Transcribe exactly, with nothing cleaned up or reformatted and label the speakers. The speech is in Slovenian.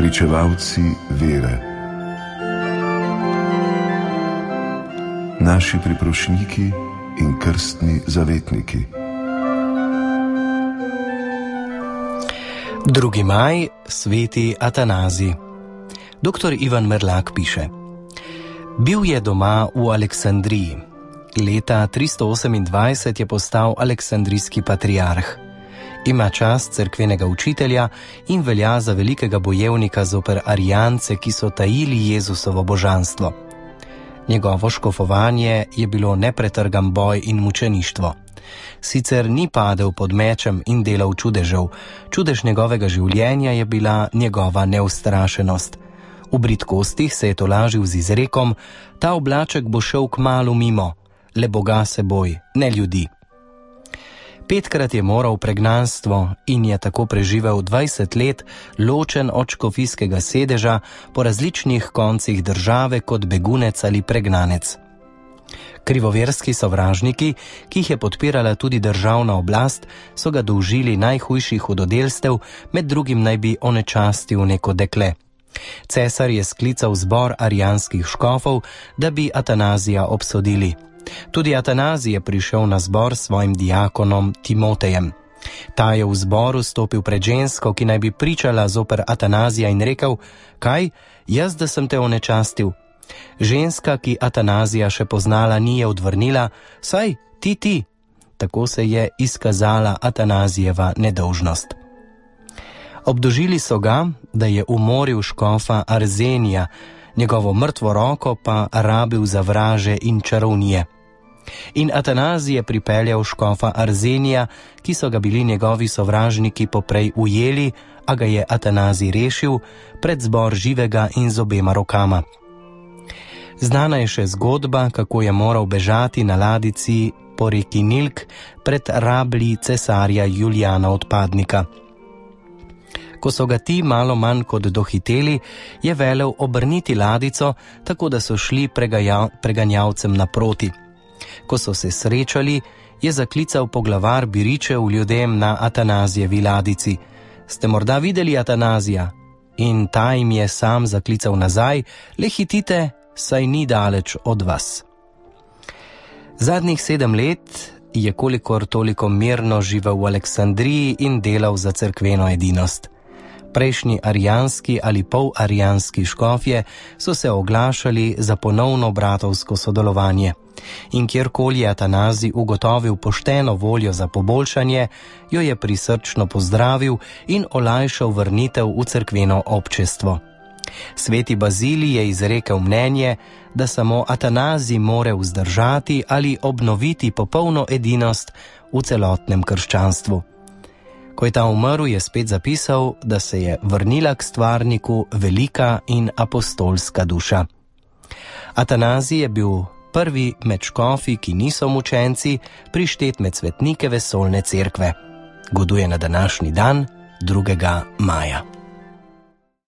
Speaker 1: pričevalci vere, naši priprošniki in krstni zavetniki.
Speaker 2: drugi maj, sveti Atanazij. Doktor Ivan Merlak piše: Bil je doma v Aleksandriji. Leta tristo osemindvajset je postal aleksandrijski patriarh. Ima čast cerkvenega učitelja in velja za velikega bojevnika zoper arijance, ki so tajili Jezusovo božanstvo. Njegovo škofovanje je bilo nepretrgan boj in mučeništvo. Sicer ni padel pod mečem in delal čudežev, čudež njegovega življenja je bila njegova neustrašenost. V bridkostih se je tolažil z izrekom: ta oblaček bo šel kmalu mimo, le Boga se boj, ne ljudi. Petkrat je moral v pregnanstvo in je tako preživel dvajset let ločen od škofijskega sedeža po različnih koncih države kot begunec ali pregnanec. Krivoverski sovražniki, ki jih je podpirala tudi državna oblast, so ga dolžili najhujših hudodelstev, med drugim naj bi onečastil neko dekle. Cesar je sklical zbor arijanskih škofov, da bi Atanazija obsodili. Tudi Atanazij je prišel na zbor s svojim diakonom Timotejem. Ta je v zboru stopil pred žensko, ki naj bi pričala zoper Atanazija, in rekel: kaj, jaz da sem te onečastil? Ženska, ki Atanazija še poznala, ni je odvrnila: saj, ti, ti. Tako se je izkazala Atanazijeva nedolžnost. Obdožili so ga, da je umoril škofa Arzenija, njegovo mrtvo roko pa rabil za vraže in čarovnije. In Atanazij je pripeljal škofa Arzenija, ki so ga bili njegovi sovražniki poprej ujeli, a ga je Atanazij rešil pred zbor živega in z obema rokama. Znana je še zgodba, kako je moral bežati na ladici po reki Nilk pred rablji cesarja Julijana Odpadnika. Ko so ga ti malo manj kot dohiteli, je velel obrniti ladico, tako da so šli pregaja, preganjavcem naproti. Ko so se srečali, je zaklical poglavar biričev ljudem na Atanazijevi ladici: ste morda videli Atanazija? In ta jim je sam zaklical nazaj: le hitite, saj ni daleč od vas. Zadnjih sedem let je kolikor toliko mirno živel v Aleksandriji in delal za cerkveno edinost. Prejšnji arijanski ali polarijanski škofje so se oglašali za ponovno bratovsko sodelovanje. In kjerkoli je Atanazij ugotovil pošteno voljo za poboljšanje, jo je prisrčno pozdravil in olajšal vrnitev v cerkveno občestvo. Sveti Bazilij je izrekel mnenje, da samo Atanazij more vzdržati ali obnoviti popolno edinost v celotnem krščanstvu. Ko je ta umrl, je spet zapisal, da se je vrnila k stvarniku velika in apostolska duša. Atanazij je bil prvi med škofi, ki niso mučenci, prištet med svetnike vesoljne cerkve. Goduje na današnji dan, drugega maja.